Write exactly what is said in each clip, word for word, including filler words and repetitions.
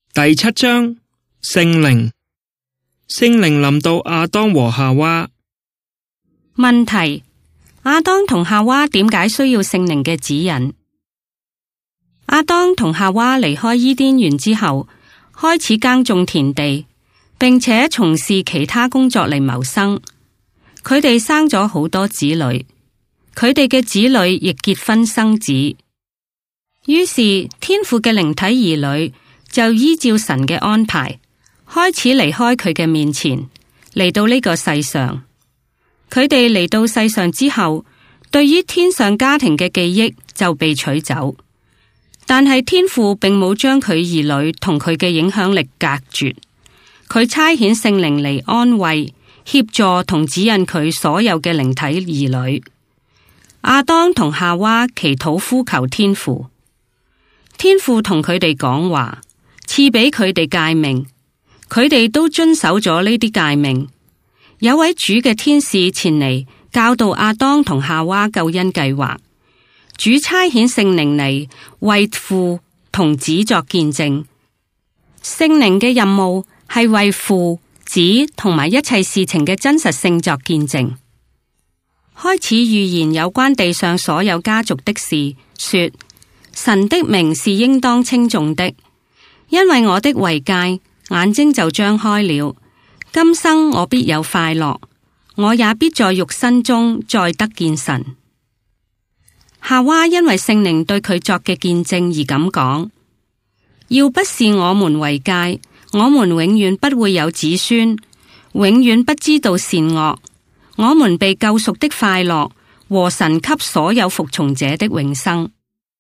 第七章，聖靈。聖靈臨到亞當和夏娃。 問題：亞當同夏娃點解需要聖靈嘅指引？亞當同夏娃離開伊甸園之後，開始耕種田地，並且從事其他工作嚟謀生。佢哋生咗好多子女，佢哋嘅子女亦結婚生子。於是天父嘅靈體兒女就依照神嘅安排，開始離開佢嘅面前，嚟到呢個世上。佢哋嚟到世上之後，對於天上家庭嘅記憶就被取走，但係天父並冇將佢兒女同佢嘅影響力隔絕。佢差遣聖靈嚟安慰、協助同指引佢所有嘅靈體兒女。亞當同夏娃祈禱呼求天父，天父同佢哋講話，賜俾佢哋誡命，佢哋都遵守咗呢啲誡命。有位主嘅天使前嚟教導亞當同夏娃救恩計劃。主差遣聖靈嚟為父同子作見證。聖靈嘅任務係為父、子同埋一切事情嘅真實性作見證。開始預言有關地上所有家族的事，說：神的名是應當稱頌的，因為我的慰誡，眼睛就張開了。今生我必有快樂，我也必在肉身中再得見神。夏娃因為聖靈對佢作嘅見證而咁講：要不是我們慰誡，我們永遠不會有子孫，永遠不知道善惡。我們被救贖的快樂和神給所有服從者的永生。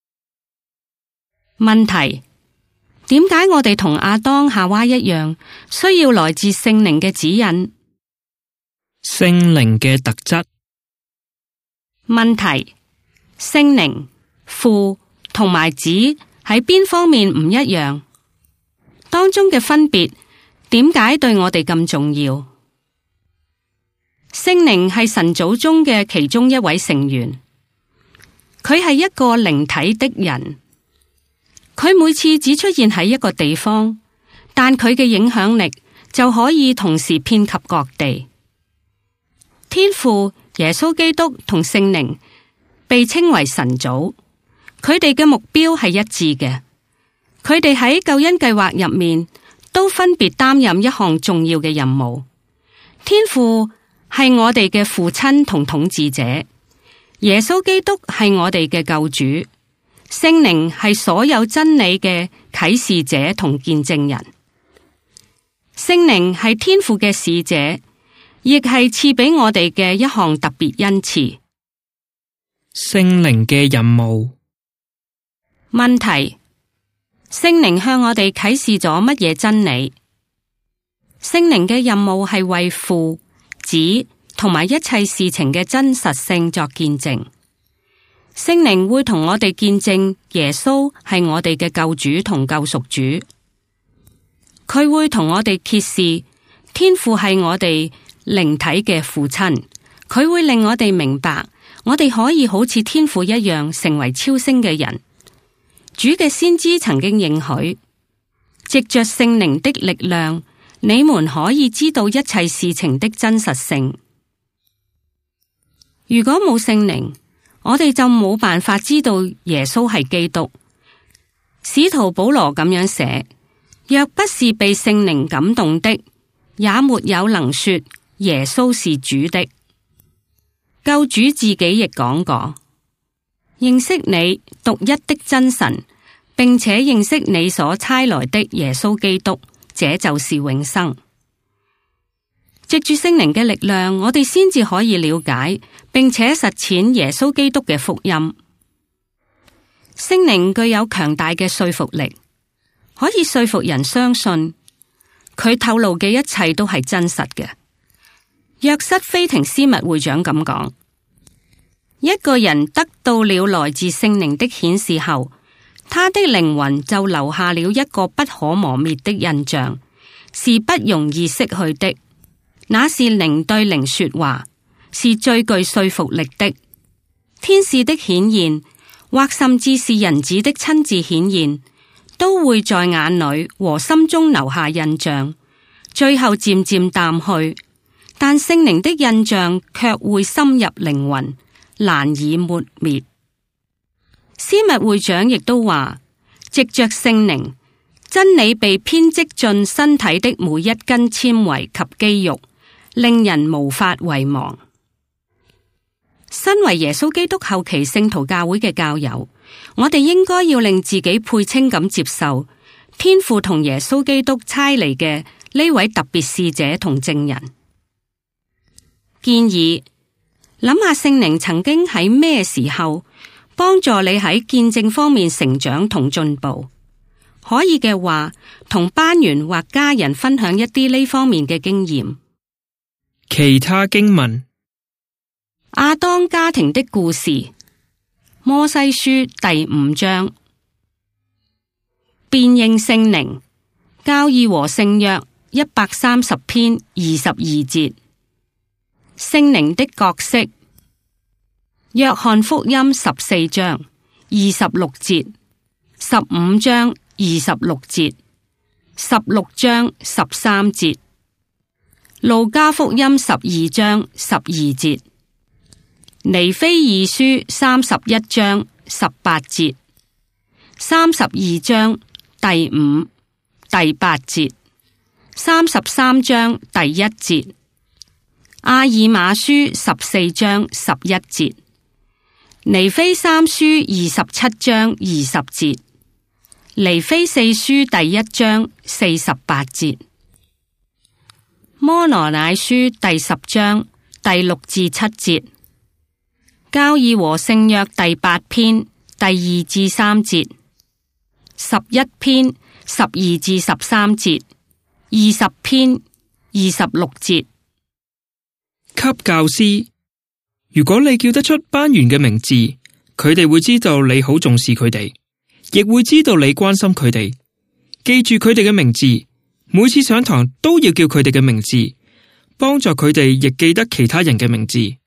問題：點解我哋同亞當夏娃一樣，需要來自聖靈嘅指引？ 聖靈嘅特質。 問題：聖靈、父同埋子喺邊方面唔一樣？當中嘅分別點解對我哋咁重要？聖靈係神祖中嘅其中一位成員，佢係一個靈體的人。佢每次只出現喺一個地方，但佢嘅影響力就可以同時遍及各地。天父、耶穌基督同聖靈被稱為神祖，佢哋嘅目標係一致嘅。佢哋喺救恩計劃入面都分別擔任一項重要嘅任務。天父係我哋嘅父親同統治者，耶穌基督係我哋嘅救主，聖靈係所有真理嘅啟示者同見證人。聖靈係天父嘅使者，亦係賜俾我哋嘅一項特別恩賜。 聖靈嘅任務。 問題：聖靈向我哋啟示咗乜嘢真理？聖靈嘅任務係為父、子同埋一切事情嘅真實性作見證。聖靈會同我哋見證耶穌係我哋嘅救主同救贖主。佢會同我哋揭示天父係我哋靈體嘅父親。佢會令我哋明白，我哋可以好似天父一樣成為超升嘅人。主嘅先知曾經應許，藉着聖靈的力量，你們可以知道一切事情的真實性。如果冇聖靈，我哋就冇辦法知道耶穌係基督。使徒保羅咁樣寫：若不是被聖靈感動的，也沒有能說耶穌是主的。救主自己亦講過：認識你獨一的真神，並且認識你所差來的耶穌基督，這就是永生。藉住聖靈嘅力量，我哋先至可以了解並且實踐耶穌基督嘅福音。聖靈具有強大嘅說服力，可以說服人相信佢透露嘅一切都係真實嘅。約瑟菲廷斯密會長咁講：一個人得到了來自聖靈的顯示後，他的靈魂就留下了一個不可磨滅的印象，是不容易釋去的。那是靈對靈說話，是最具說服力的。天使的顯現，或甚至是人子的親自顯現， 都會在眼裏和心中留下印象，最後漸漸淡去，但聖靈的印象卻會深入靈魂，難以抹滅。施密會長亦都話，藉着聖靈，真理被編織進身體的每一根纖維及肌肉，令人無法遺忘。身為耶穌基督後期聖徒教會嘅教友，我哋應該要令自己配稱咁接受天父同耶穌基督差嚟嘅呢位特別使者同證人。建議諗下聖靈曾經喺咩時候幫助你喺見證方面成長同進步，可以嘅話，同班員或家人分享一啲呢方面嘅經驗。 其他經文： 亞當家庭的故事，摩西書第五章，辨認聖靈，教義和聖約一百三十篇二十二節，聖靈的角色，約翰福音十四章二十六節，十五章二十六節，十六章十三節，路加福音十二章十二節，尼非二書三十一章十八節，三十二章第五、第八節，三十三章第一節，阿爾馬書十四章十一節，尼非三書二十七章二十節，尼非四書第一章四十八節，摩羅乃書第十章第六至七節，教義和聖約第八篇第二至三節，十一篇十二至十三節，二十篇二十六節。 給教師，如果你叫得出班員嘅名字，佢哋會知道你好重視佢哋，亦會知道你關心佢哋。記住佢哋嘅名字，每次上堂都要叫佢哋嘅名字，幫助佢哋亦記得其他人嘅名字。